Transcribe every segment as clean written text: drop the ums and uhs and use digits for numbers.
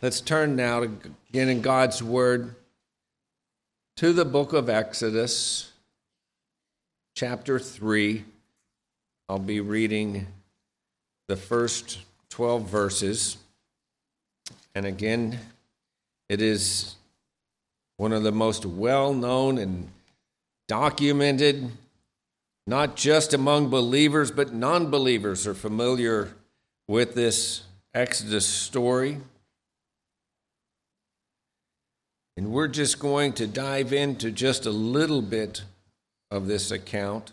Let's turn now to, again in God's Word to the book of Exodus, chapter 3. I'll be reading the first 12 verses. And again, it is one of the most well-known and documented, not just among believers, but non-believers are familiar with this Exodus story. And we're just going to dive into just a little bit of this account.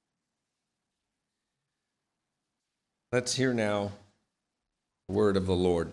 Let's hear now the word of the Lord.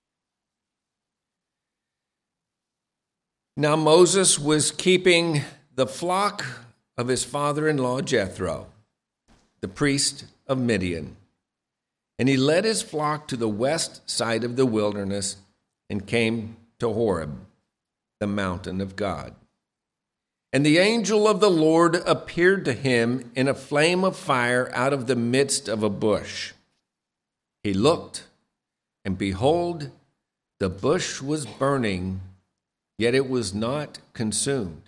Now Moses was keeping the flock of his father-in-law Jethro, the priest of Midian. And he led his flock to the west side of the wilderness and came to Horeb, the mountain of God. And the angel of the Lord appeared to him in a flame of fire out of the midst of a bush. He looked, and behold, the bush was burning, yet it was not consumed.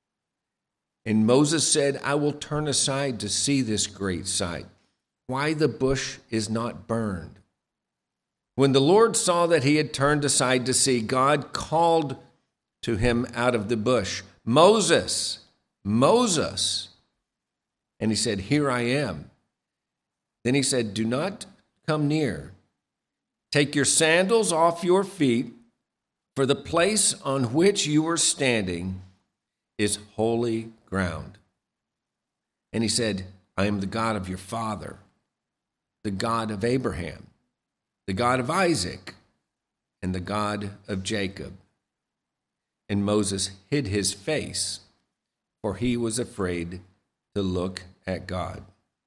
And Moses said, I will turn aside to see this great sight, why the bush is not burned. When the Lord saw that he had turned aside to see, God called to him out of the bush, Moses, Moses. And he said, Here I am. Then he said, Do not come near. Take your sandals off your feet, for the place on which you are standing is holy ground. And he said, I am the God of your father, the God of Abraham, the God of Isaac, and the God of Jacob. And Moses hid his face, for he was afraid to look at God.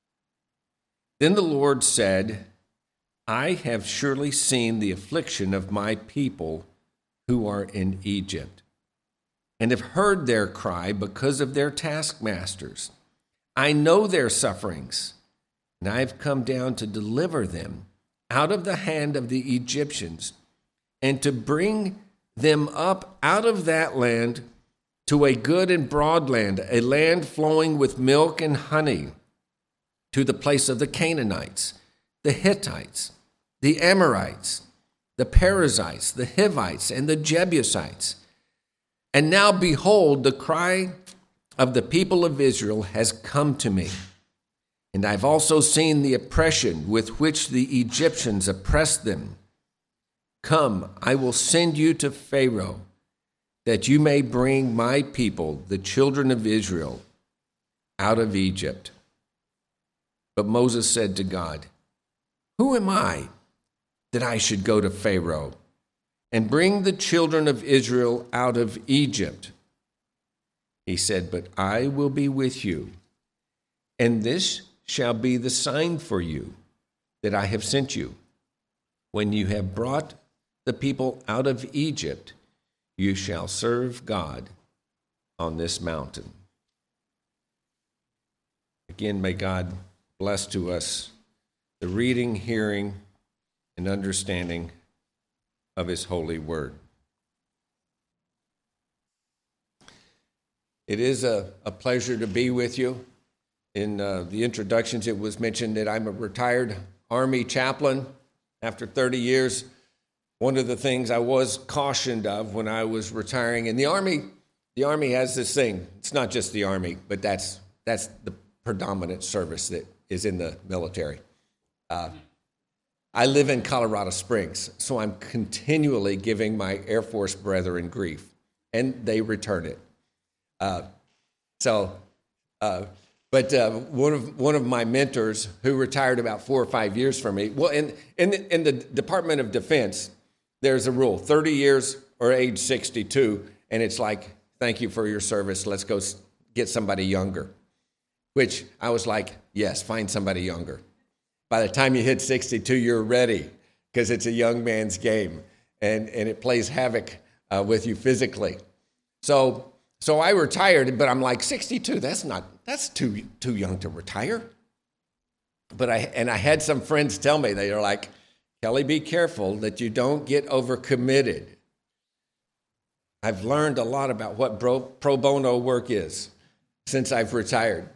Then the Lord said, I have surely seen the affliction of my people who are in Egypt, and have heard their cry because of their taskmasters. I know their sufferings, and I have come down to deliver them out of the hand of the Egyptians, and to bring them up out of that land to a good and broad land, a land flowing with milk and honey, to the place of the Canaanites, the Hittites, the Amorites, the Perizzites, the Hivites, and the Jebusites. And now behold, the cry of the people of Israel has come to me. And I've also seen the oppression with which the Egyptians oppressed them. Come, I will send you to Pharaoh, that you may bring my people, the children of Israel, out of Egypt. But Moses said to God, Who am I that I should go to Pharaoh and bring the children of Israel out of Egypt? He said, But I will be with you, and this shall be the sign for you that I have sent you. When you have brought the people out of Egypt, you shall serve God on this mountain. Again, may God bless to us the reading, hearing, and understanding of his holy word. It is a pleasure to be with you. In the introductions, it was mentioned that I'm a retired Army chaplain. After 30 years, one of the things I was cautioned of when I was retiring, and the Army has this thing. It's not just the Army, but that's the predominant service that is in the military. I live in Colorado Springs, so I'm continually giving my Air Force brethren grief, and they return it. But one of my mentors, who retired about 4 or 5 years from me, well, in the Department of Defense, there's a rule: 30 years or age 62, and it's like, thank you for your service. Let's go get somebody younger. Which I was like, yes, find somebody younger. By the time you hit 62, you're ready, because it's a young man's game, and it plays havoc with you physically. So I retired, but I'm like, 62, that's too young to retire. But I had some friends tell me, they are like, Kelly, be careful that you don't get overcommitted, I've learned a lot about what pro bono work is since I've retired.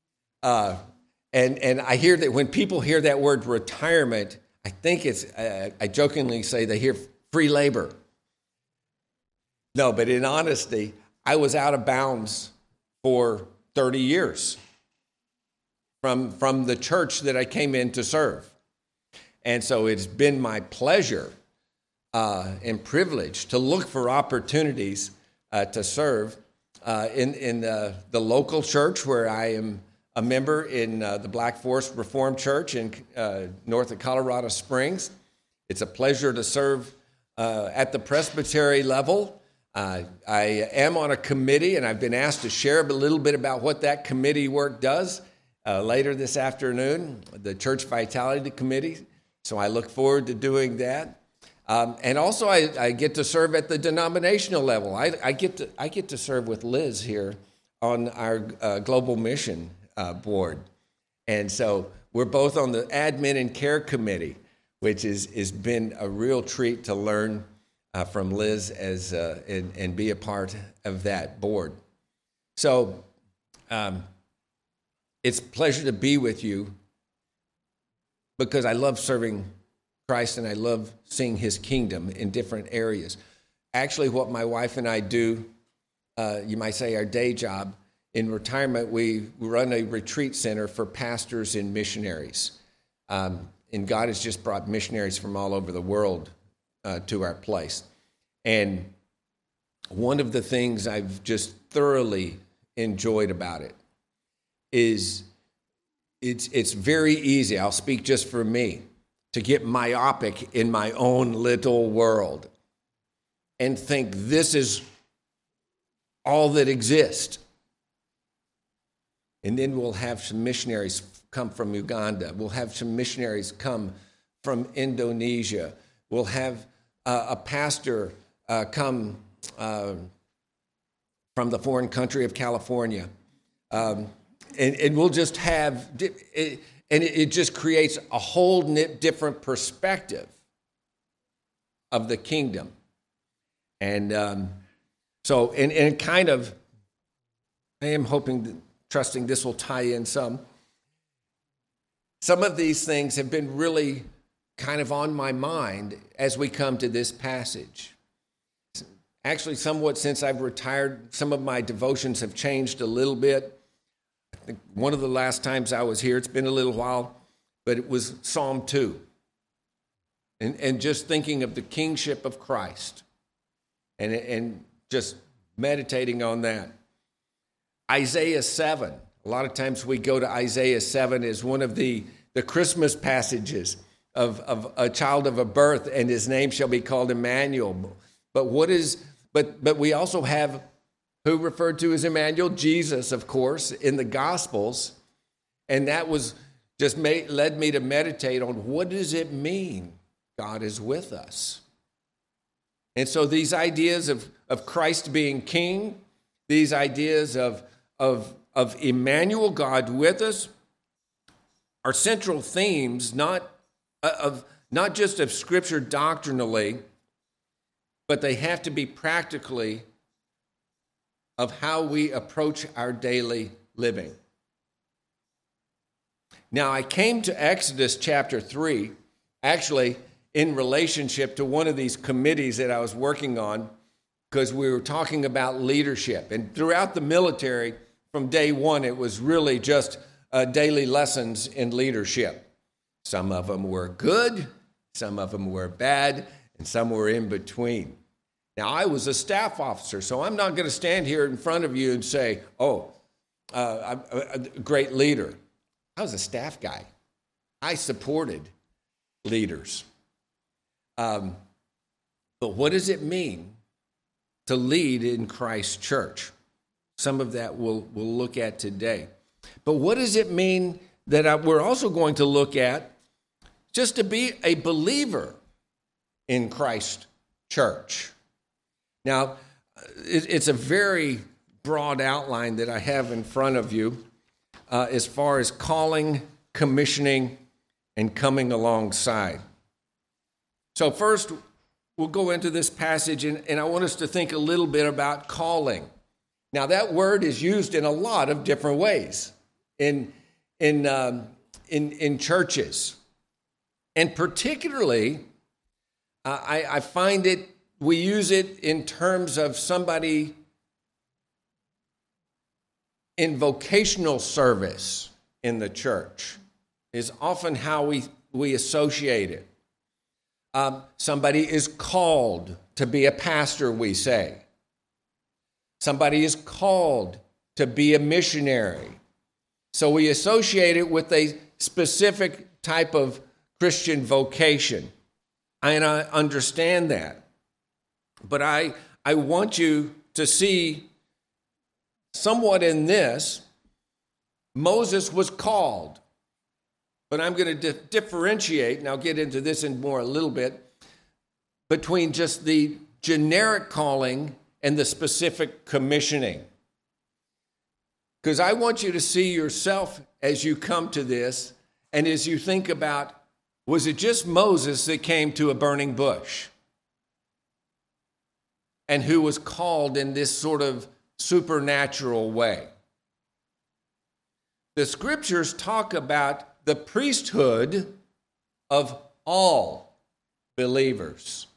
And I hear that when people hear that word retirement, I think I jokingly say they hear free labor. No, but in honesty, I was out of bounds for 30 years from the church that I came in to serve. And so it's been my pleasure and privilege to look for opportunities to serve in the local church where I am a member in the Black Forest Reformed Church in north of Colorado Springs. It's a pleasure to serve at the presbytery level. I am on a committee, and I've been asked to share a little bit about what that committee work does later this afternoon, the Church Vitality Committee. So I look forward to doing that. And also, I get to serve at the denominational level. I get to serve with Liz here on our Global Mission Board. And so we're both on the Admin and Care Committee, which has been a real treat to learn from Liz and be a part of that board. So it's a pleasure to be with you because I love serving Christ and I love seeing his kingdom in different areas. Actually, what my wife and I do, you might say our day job, in retirement, we run a retreat center for pastors and missionaries. And God has just brought missionaries from all over the world to our place. And one of the things I've just thoroughly enjoyed about it is it's very easy, I'll speak just for me, to get myopic in my own little world and think this is all that exists. And then we'll have some missionaries come from Uganda. We'll have some missionaries come from Indonesia. We'll have a pastor come from the foreign country of California. And we'll just have, and it just creates a whole different perspective of the kingdom. And so kind of, I am hoping, trusting this will tie in some. Some of these things have been really kind of on my mind as we come to this passage. Actually, somewhat since I've retired, some of my devotions have changed a little bit. I think one of the last times I was here, it's been a little while, but it was Psalm 2. And just thinking of the kingship of Christ and just meditating on that. Isaiah 7. A lot of times we go to Isaiah 7 as one of the Christmas passages of a child of a birth, and his name shall be called Emmanuel. But we also have who referred to as Emmanuel? Jesus, of course, in the Gospels. And that was just led me to meditate on what does it mean God is with us? And so these ideas of Christ being king, these ideas of Emmanuel, God with us, are central themes, not just of Scripture doctrinally, but they have to be practically of how we approach our daily living. Now, I came to Exodus chapter 3, actually in relationship to one of these committees that I was working on, because we were talking about leadership. And throughout the military, from day one, it was really just daily lessons in leadership. Some of them were good, some of them were bad, and some were in between. Now, I was a staff officer, so I'm not going to stand here in front of you and say, I'm a great leader. I was a staff guy. I supported leaders. But what does it mean to lead in Christ's church? Some of that we'll look at today. But what does it mean that we're also going to look at just to be a believer in Christ's church? Now, it's a very broad outline that I have in front of you as far as calling, commissioning, and coming alongside. So first, we'll go into this passage, and I want us to think a little bit about calling. Now, that word is used in a lot of different ways in churches. And particularly, I find we use it in terms of somebody in vocational service in the church is often how we associate it. Somebody is called to be a pastor, we say. Somebody is called to be a missionary. So we associate it with a specific type of Christian vocation. And I understand that. But I want you to see somewhat in this, Moses was called. But I'm going to differentiate, and I'll get into this in more a little bit, between just the generic calling and the specific commissioning. Because I want you to see yourself as you come to this, and as you think about, was it just Moses that came to a burning bush? And who was called in this sort of supernatural way? The scriptures talk about the priesthood of all believers.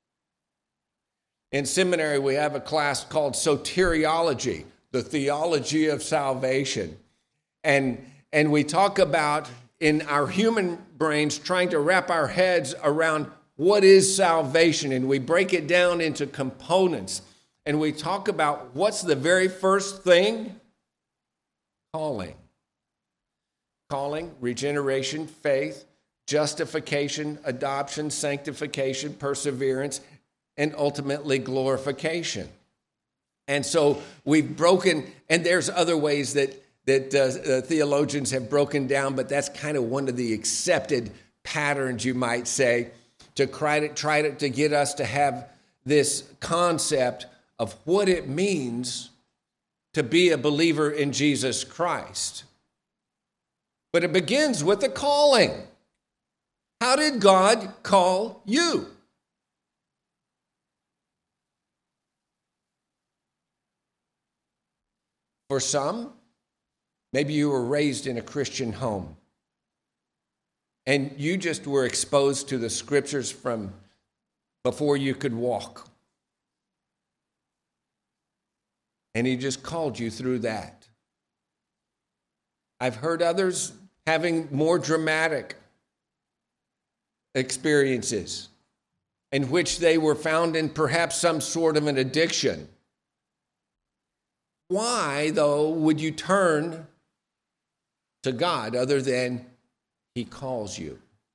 In seminary, we have a class called soteriology, the theology of salvation. And we talk about, in our human brains, trying to wrap our heads around what is salvation. And we break it down into components. And we talk about what's the very first thing? Calling. Calling, regeneration, faith, justification, adoption, sanctification, perseverance, and ultimately glorification. And so we've broken, and there's other ways that theologians have broken down, but that's kind of one of the accepted patterns, you might say, to try to get us to have this concept of what it means to be a believer in Jesus Christ. But it begins with the calling. How did God call you? For some, maybe you were raised in a Christian home and you just were exposed to the scriptures from before you could walk. And he just called you through that. I've heard others having more dramatic experiences in which they were found in perhaps some sort of an addiction. Why, though, would you turn to God other than he calls you?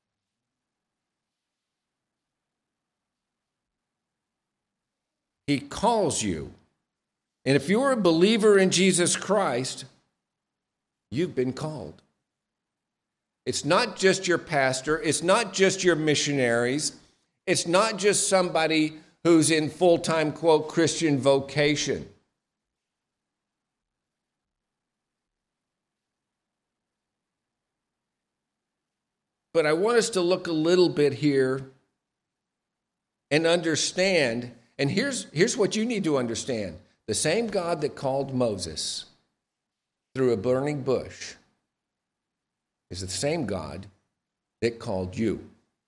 He calls you. And if you're a believer in Jesus Christ, you've been called. It's not just your pastor. It's not just your missionaries. It's not just somebody who's in full-time, quote, Christian vocation. But I want us to look a little bit here and understand, and here's what you need to understand. The same God that called Moses through a burning bush is the same God that called you.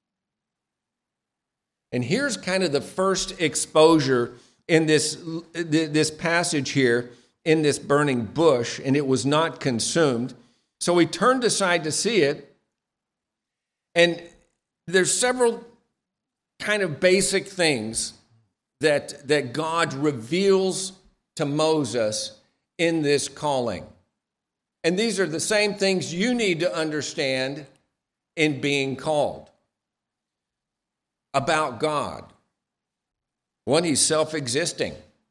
And here's kind of the first exposure in this passage here, in this burning bush, and it was not consumed. So he turned aside to see it, and there's several kind of basic things that God reveals to Moses in this calling. And these are the same things you need to understand in being called about God. One, he's self-existing.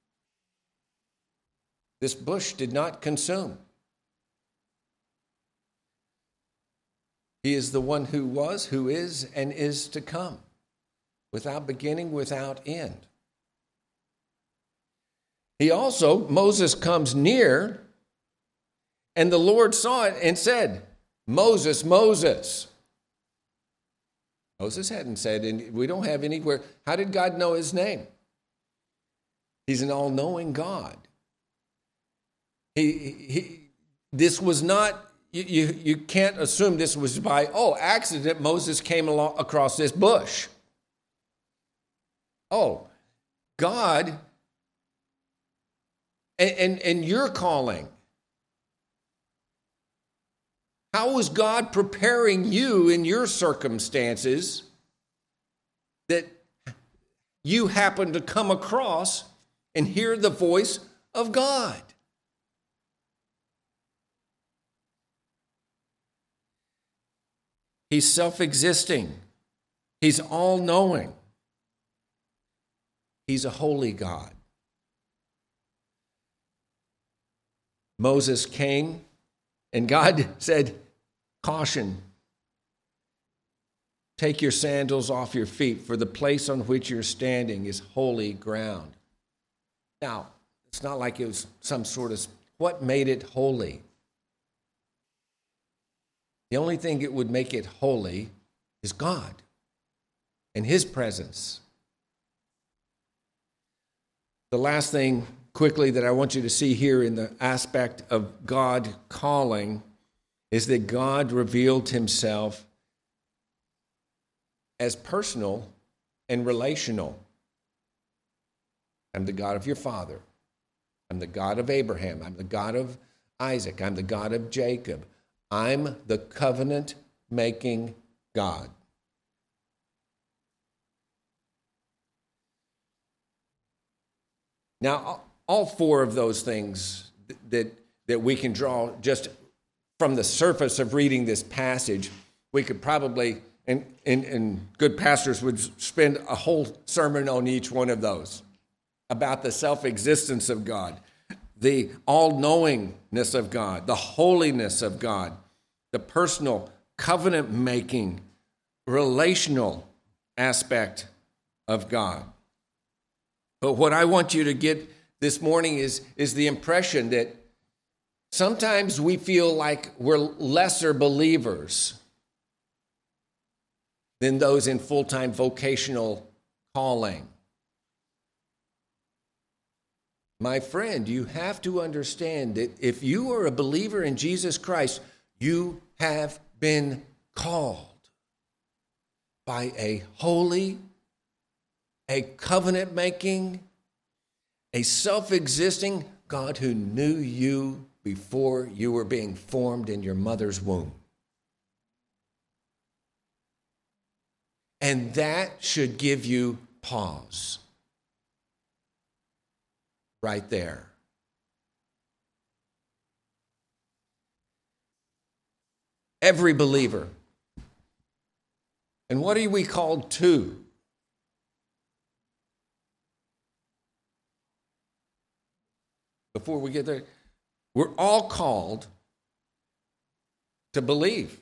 This bush did not consume. He is the one who was, who is, and is to come, without beginning, without end. Moses comes near, and the Lord saw it and said, Moses, Moses. Moses hadn't said, and we don't have anywhere. How did God know his name? He's an all-knowing God. This was not, you can't assume this was by, accident Moses came along across this bush. Oh, God, and your calling. How is God preparing you in your circumstances that you happen to come across and hear the voice of God? He's self-existing. He's all-knowing. He's a holy God. Moses came, and God said, "Caution, take your sandals off your feet, for the place on which you're standing is holy ground." Now, it's not like it was some sort of, what made it holy? The only thing that would make it holy is God and his presence. The last thing quickly that I want you to see here in the aspect of God calling is that God revealed himself as personal and relational. I'm the God of your father. I'm the God of Abraham. I'm the God of Isaac. I'm the God of Jacob. I'm the covenant-making God. Now, all four of those things that we can draw just from the surface of reading this passage, we could probably, and good pastors would spend a whole sermon on each one of those, about the self-existence of God, the all-knowingness of God, the holiness of God, the personal, covenant-making, relational aspect of God. But what I want you to get this morning is the impression that sometimes we feel like we're lesser believers than those in full-time vocational calling. My friend, you have to understand that if you are a believer in Jesus Christ, you have been called by a holy, a covenant-making, a self-existing God who knew you before you were being formed in your mother's womb. And that should give you pause. Right there. Every believer. And what are we called to? Before we get there, we're all called to believe.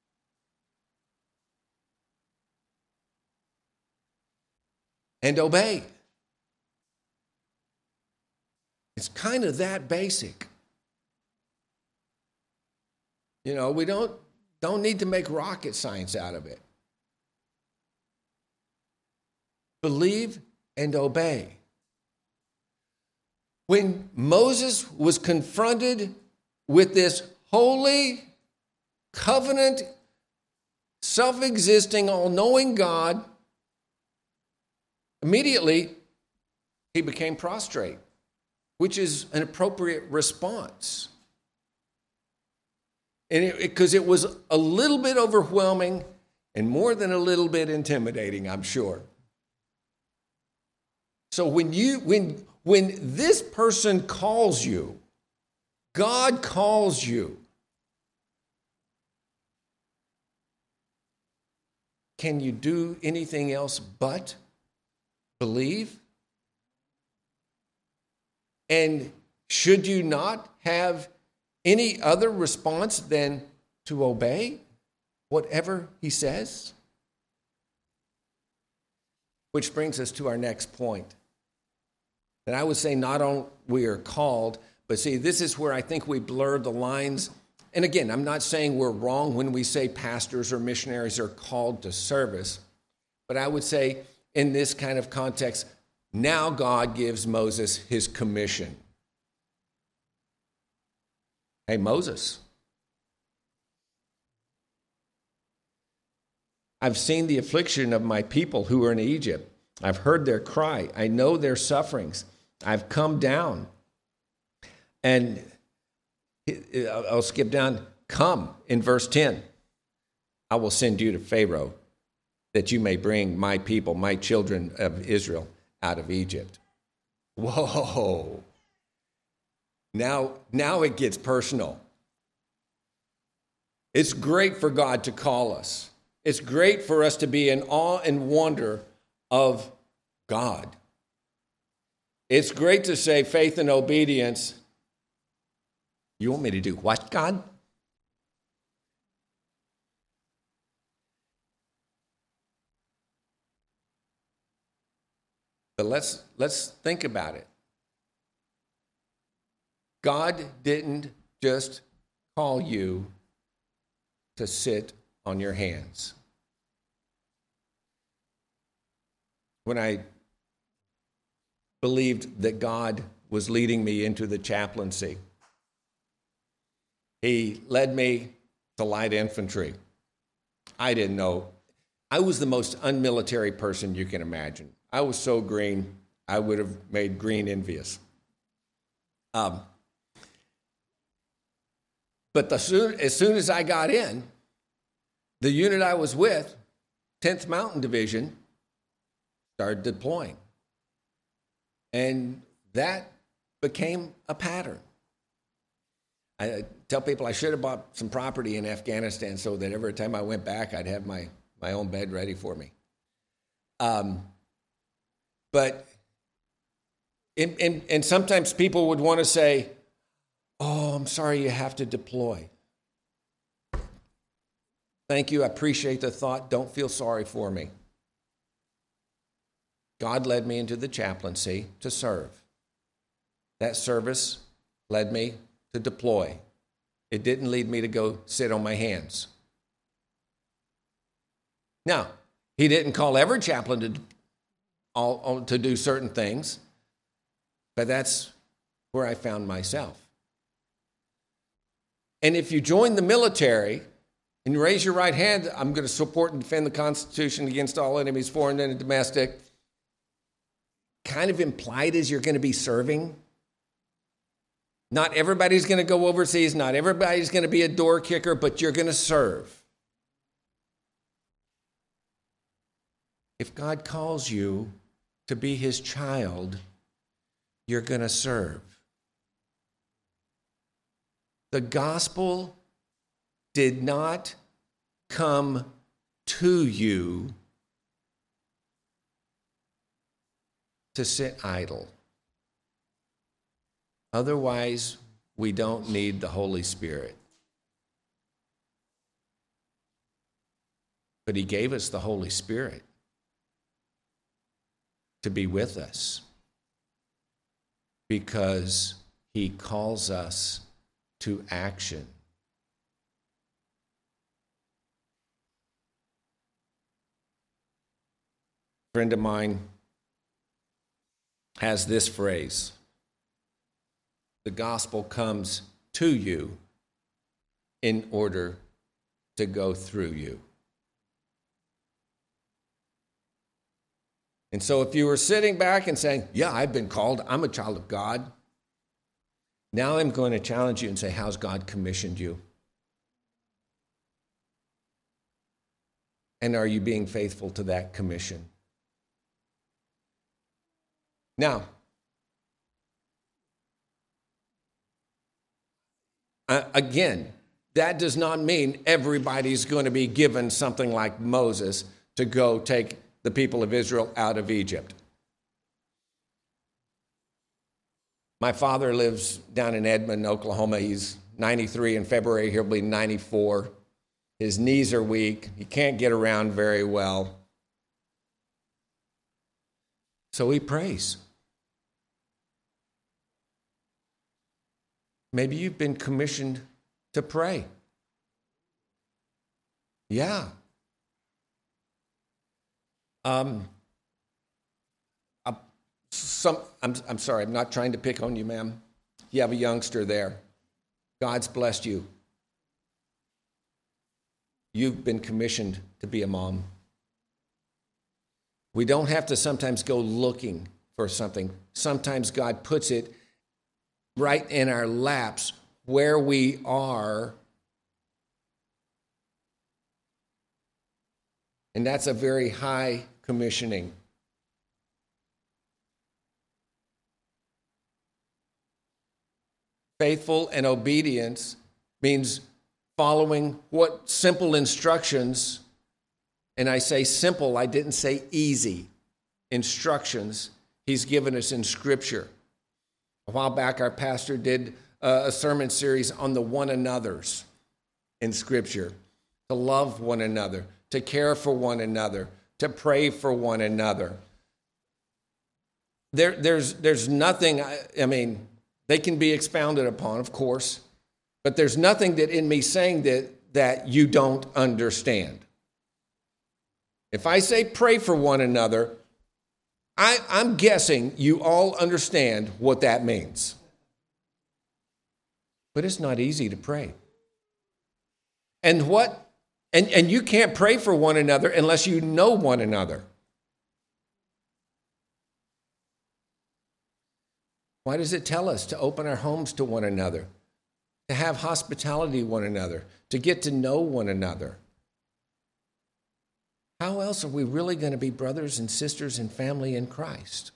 And obey. It's kind of that basic. You know, we don't need to make rocket science out of it. Believe and obey. When Moses was confronted with this holy, covenant, self-existing, all-knowing God, immediately he became prostrate, which is an appropriate response. And because it was a little bit overwhelming and more than a little bit intimidating, I'm sure. So when this person calls you, God calls you, can you do anything else but believe? And should you not have any other response than to obey whatever he says? Which brings us to our next point. And I would say not only we are called, but see, this is where I think we blur the lines and again, I'm not saying we're wrong when we say pastors or missionaries are called to service, but I would say in this kind of context, now God gives Moses his commission. Hey, Moses, I've seen the affliction of my people who are in Egypt. I've heard their cry. I know their sufferings. I've come down. And I'll skip down. Come, in verse 10. I will send you to Pharaoh that you may bring my people, my children of Israel, out of Egypt. Whoa. Now it gets personal. It's great for God to call us. It's great for us to be in awe and wonder of God. It's great to say faith and obedience. You want me to do what, God? But let's think about it. God didn't just call you to sit on your hands. When I believed that God was leading me into the chaplaincy, he led me to light infantry. I didn't know. I was the most unmilitary person you can imagine. I was so green, I would have made green envious. But as soon as I got in, the unit I was with, 10th Mountain Division, started deploying. And that became a pattern. I tell people I should have bought some property in Afghanistan so that every time I went back, I'd have my own bed ready for me. But sometimes people would want to say, oh, I'm sorry you have to deploy. Thank you, I appreciate the thought. Don't feel sorry for me. God led me into the chaplaincy to serve. That service led me to deploy. It didn't lead me to go sit on my hands. Now, he didn't call every chaplain to do certain things, but that's where I found myself. And if you join the military and you raise your right hand, I'm going to support and defend the Constitution against all enemies, foreign and domestic, kind of implied is you're going to be serving. Not everybody's going to go overseas. Not everybody's going to be a door kicker, but you're going to serve. If God calls you to be his child, you're going to serve. The gospel did not come to you to sit idle. Otherwise, we don't need the Holy Spirit. But he gave us the Holy Spirit to be with us because he calls us to action. A friend of mine has this phrase: the gospel comes to you in order to go through you. And so if you were sitting back and saying, yeah, I've been called, I'm a child of God, now I'm going to challenge you and say, how's God commissioned you? And are you being faithful to that commission? Now, again, that does not mean everybody's going to be given something like Moses to go take the people of Israel out of Egypt. My father lives down in Edmond, Oklahoma. He's 93 in February. He'll be 94. His knees are weak. He can't get around very well. So he prays. Maybe you've been commissioned to pray. Yeah. I'm sorry, I'm not trying to pick on you, ma'am. You have a youngster there. God's blessed you. You've been commissioned to be a mom. We don't have to sometimes go looking for something. Sometimes God puts it right in our laps where we are. And that's a very high commissioning. Faithful and obedience means following what simple instructions, and I say simple, I didn't say easy, instructions he's given us in Scripture. A while back, our pastor did a sermon series on the one another's in Scripture, to love one another, to care for one another, to pray for one another. There's nothing, I mean, they can be expounded upon, of course, but there's nothing that in me saying that you don't understand. If I say pray for one another, I'm guessing you all understand what that means. But it's not easy to pray. And you can't pray for one another unless you know one another. Why does it tell us to open our homes to one another, to have hospitality to one another, to get to know one another? How else are we really going to be brothers and sisters and family in Christ?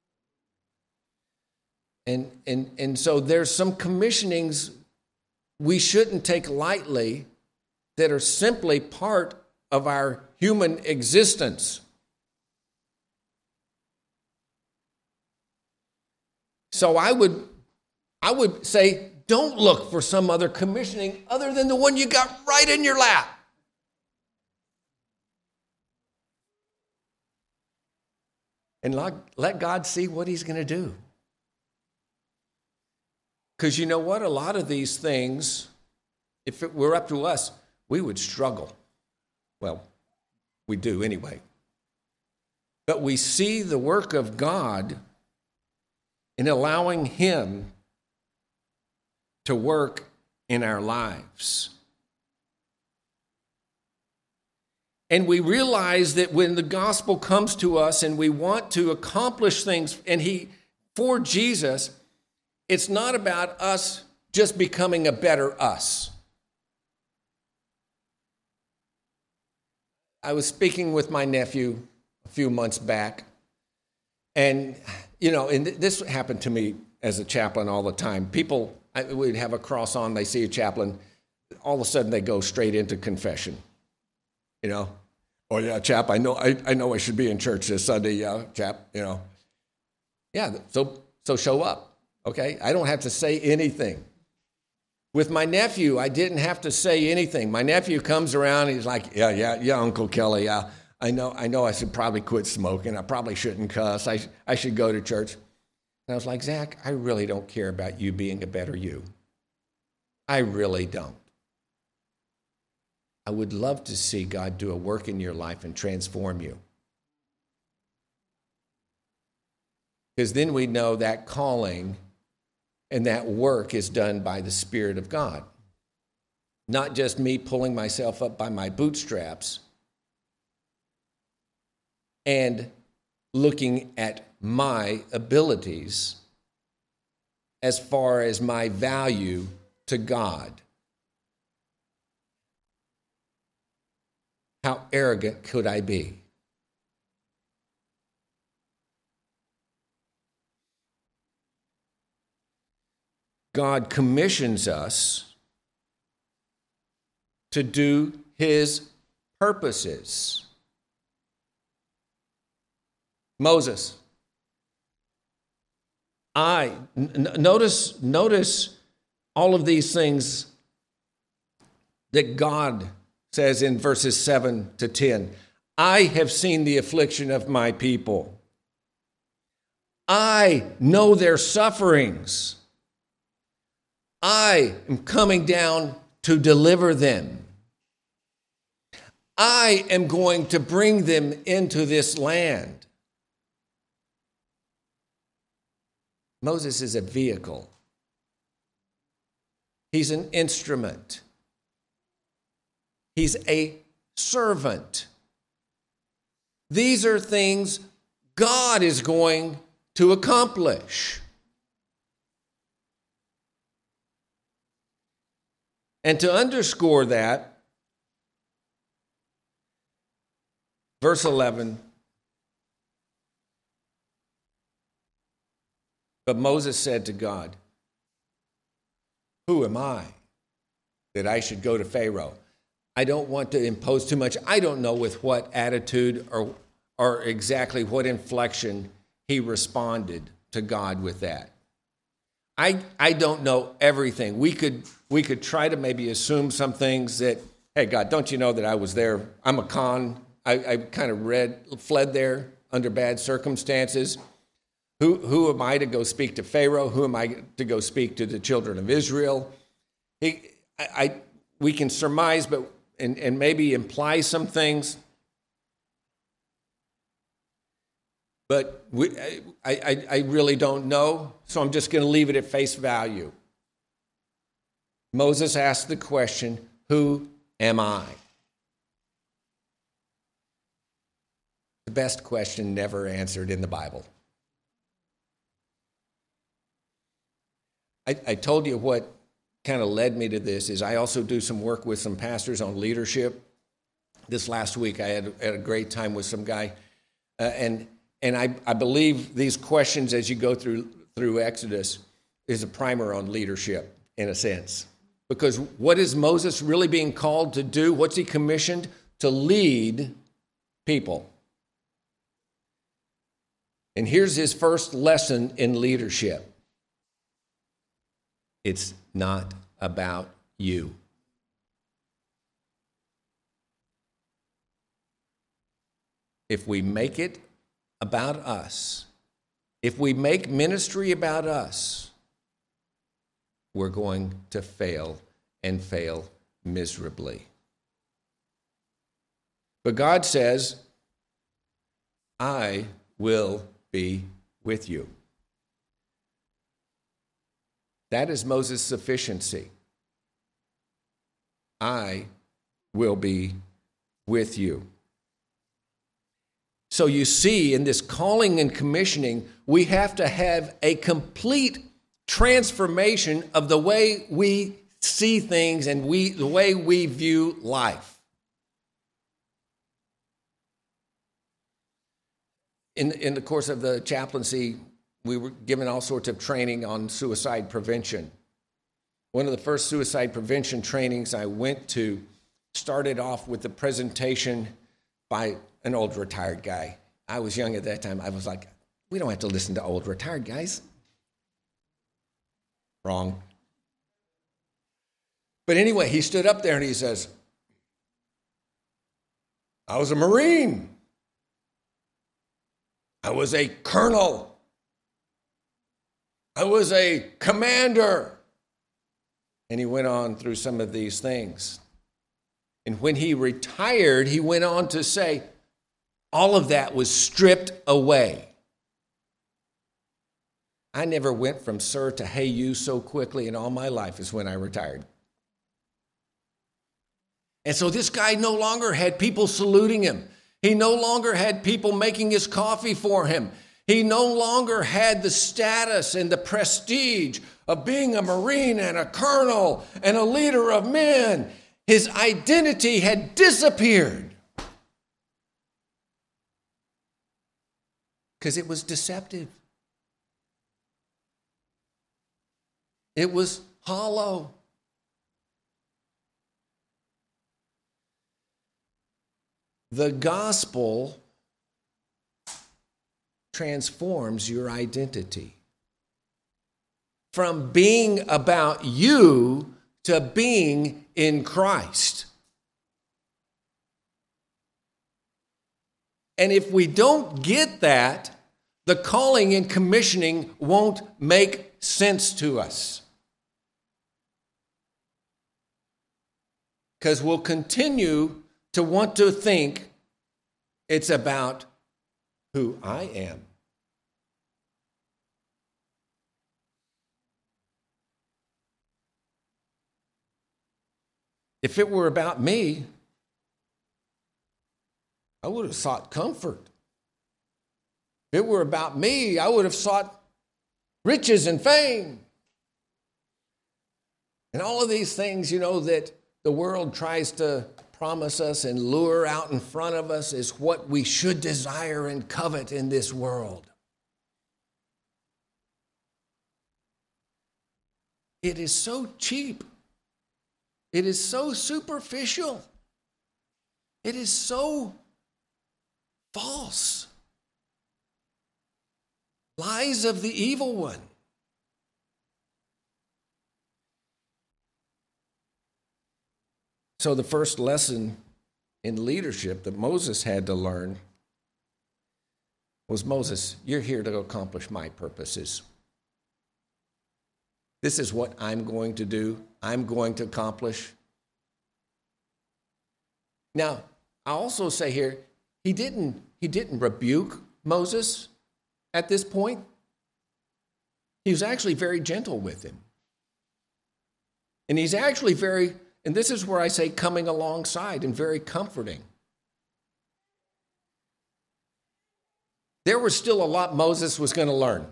And so there's some commissionings we shouldn't take lightly that are simply part of our human existence. So I would say, don't look for some other commissioning other than the one you got right in your lap. And let God see what he's going to do. Because you know what? A lot of these things, if it were up to us, we would struggle. Well, we do anyway. But we see the work of God in allowing him to work in our lives. And we realize that when the gospel comes to us and we want to accomplish things for Jesus, it's not about us just becoming a better us. I was speaking with my nephew a few months back, and and this happened to me as a chaplain all the time. People, we'd have a cross on, they see a chaplain, all of a sudden they go straight into confession. Oh yeah, chap, I know I should be in church this Sunday, yeah, chap, Yeah, so show up, okay? I don't have to say anything. With my nephew, I didn't have to say anything. My nephew comes around, he's like, yeah, Uncle Kelly, yeah. I know I should probably quit smoking. I probably shouldn't cuss. I should go to church. And I was like, Zach, I really don't care about you being a better you. I really don't. I would love to see God do a work in your life and transform you. Because then we know that calling and that work is done by the Spirit of God. Not just me pulling myself up by my bootstraps and looking at my abilities as far as my value to God. How arrogant could I be? God commissions us to do his purposes. Moses. Notice all of these things that God says in verses 7 to 10. I have seen the affliction of my people. I know their sufferings. I am coming down to deliver them. I am going to bring them into this land. Moses is a vehicle. He's an instrument. He's a servant. These are things God is going to accomplish. And to underscore that, verse 11, but Moses said to God, "Who am I that I should go to Pharaoh? I don't want to impose too much." I don't know with what attitude or exactly what inflection he responded to God with that. I don't know everything. We could try to maybe assume some things that, hey, God, don't you know that I was there? I'm a con. I kind of fled there under bad circumstances. Who am I to go speak to Pharaoh? Who am I to go speak to the children of Israel? We can surmise, but and maybe imply some things. But I really don't know, so I'm just going to leave it at face value. Moses asked the question, "Who am I?" The best question never answered in the Bible. I told you what kind of led me to this is I also do some work with some pastors on leadership. This last week I had a great time with some guy, and I believe these questions as you go through Exodus is a primer on leadership in a sense. Because what is Moses really being called to do? What's he commissioned? To lead people. And here's his first lesson in leadership. It's not about you. If we make it about us, if we make ministry about us, we're going to fail and fail miserably. But God says, "I will be with you." That is Moses' sufficiency. I will be with you. So you see, in this calling and commissioning, we have to have a complete transformation of the way we see things and the way we view life. In the course of the chaplaincy, we were given all sorts of training on suicide prevention. One of the first suicide prevention trainings I went to started off with the presentation by an old retired guy. I was young at that time. I was like, we don't have to listen to old retired guys. Wrong. But anyway, he stood up there and he says, "I was a Marine. I was a colonel. I was a commander." And he went on through some of these things. And when he retired, he went on to say, all of that was stripped away. I never went from sir to hey you so quickly in all my life as when I retired. And so this guy no longer had people saluting him. He no longer had people making his coffee for him. He no longer had the status and the prestige of being a Marine and a colonel and a leader of men. His identity had disappeared because it was deceptive. It was hollow. The gospel transforms your identity from being about you to being in Christ. And if we don't get that, the calling and commissioning won't make sense to us. because we'll continue to want to think it's about who I am. If it were about me, I would have sought comfort. If it were about me, I would have sought riches and fame. And all of these things, that the world tries to promise us and lure out in front of us is what we should desire and covet in this world. It is so cheap. It is so superficial. It is so false. Lies of the evil one. So the first lesson in leadership that Moses had to learn was, Moses, you're here to accomplish my purposes. This is what I'm going to do. I'm going to accomplish. Now, I also say here, he didn't rebuke Moses at this point. He was actually very gentle with him. And he's actually and this is where I say coming alongside and very comforting. There was still a lot Moses was going to learn.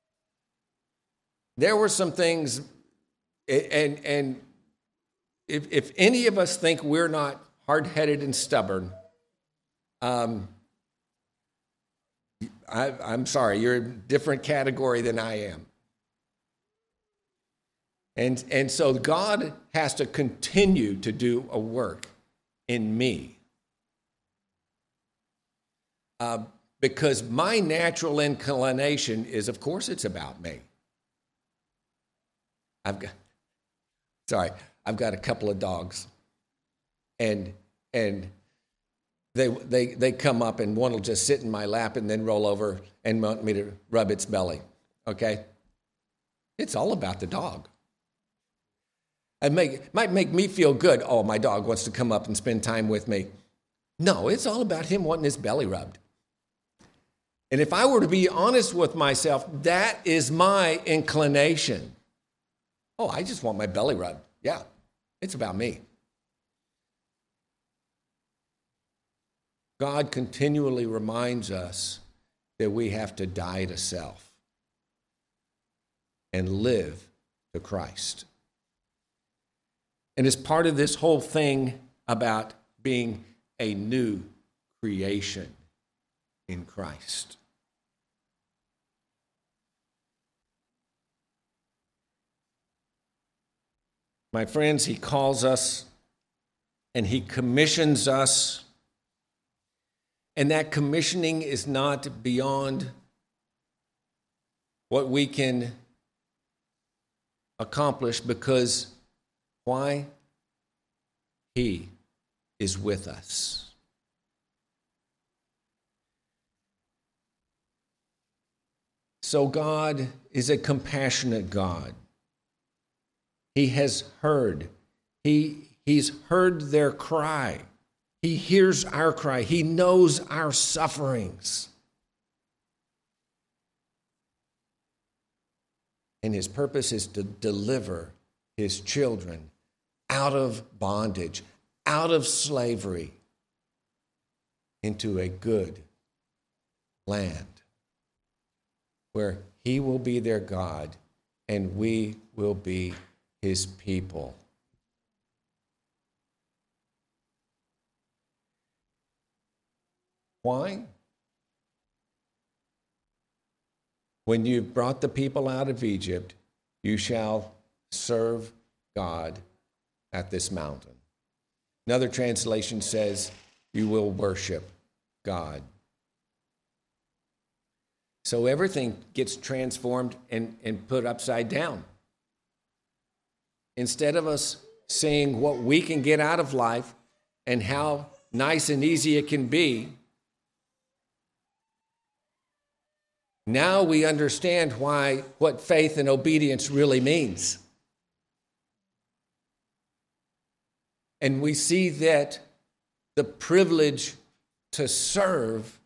There were some things, and if any of us think we're not hard-headed and stubborn, I'm sorry, you're a different category than I am. And so God has to continue to do a work in me. Because my natural inclination is, of course, it's about me. I've got a couple of dogs, and they come up, and one will just sit in my lap and then roll over and want me to rub its belly. Okay, it's all about the dog. It might make me feel good. Oh, my dog wants to come up and spend time with me. No, it's all about him wanting his belly rubbed. And if I were to be honest with myself, that is my inclination. Oh, I just want my belly rubbed. Yeah, it's about me. God continually reminds us that we have to die to self and live to Christ. And as part of this whole thing about being a new creation in Christ. My friends, he calls us and he commissions us. And that commissioning is not beyond what we can accomplish, because why? He is with us. So God is a compassionate God. He has heard. He's heard their cry. He hears our cry. He knows our sufferings. And his purpose is to deliver his children out of bondage, out of slavery, into a good land where he will be their God and we will be his people. Why? When you've brought the people out of Egypt, you shall serve God at this mountain. Another translation says, you will worship God. So everything gets transformed and put upside down. Instead of us seeing what we can get out of life and how nice and easy it can be, now we understand what faith and obedience really means. And we see that the privilege to serve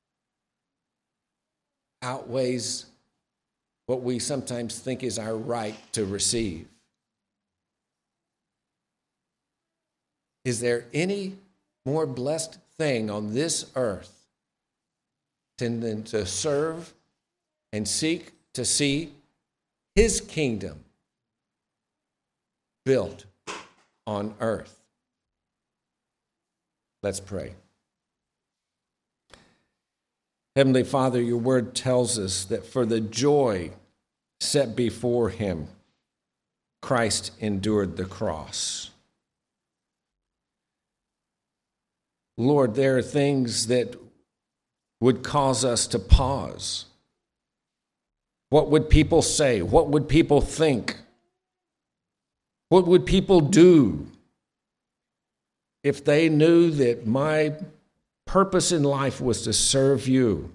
outweighs what we sometimes think is our right to receive. Is there any more blessed thing on this earth than to serve and seek to see his kingdom built on earth? Let's pray. Heavenly Father, your word tells us that for the joy set before him, Christ endured the cross. Lord, there are things that would cause us to pause. What would people say? What would people think? What would people do if they knew that my purpose in life was to serve you?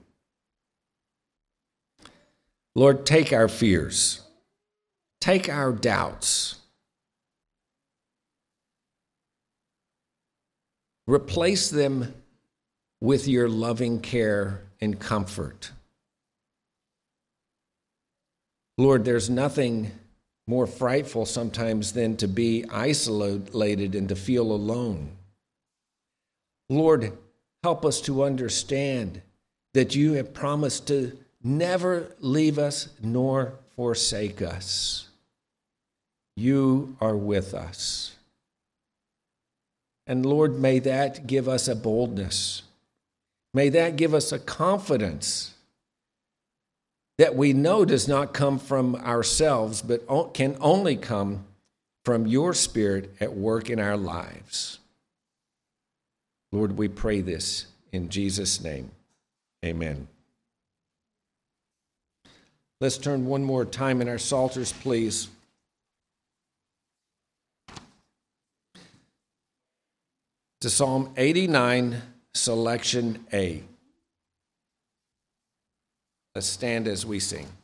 Lord, take our fears, take our doubts, replace them with your loving care and comfort. Lord, there's nothing more frightful sometimes than to be isolated and to feel alone. Lord, help us to understand that you have promised to never leave us nor forsake us. You are with us. And Lord, may that give us a boldness. May that give us a confidence that we know does not come from ourselves, but can only come from your Spirit at work in our lives. Lord, we pray this in Jesus' name. Amen. Let's turn one more time in our Psalters, please. To Psalm 89, selection A. Let's stand as we sing.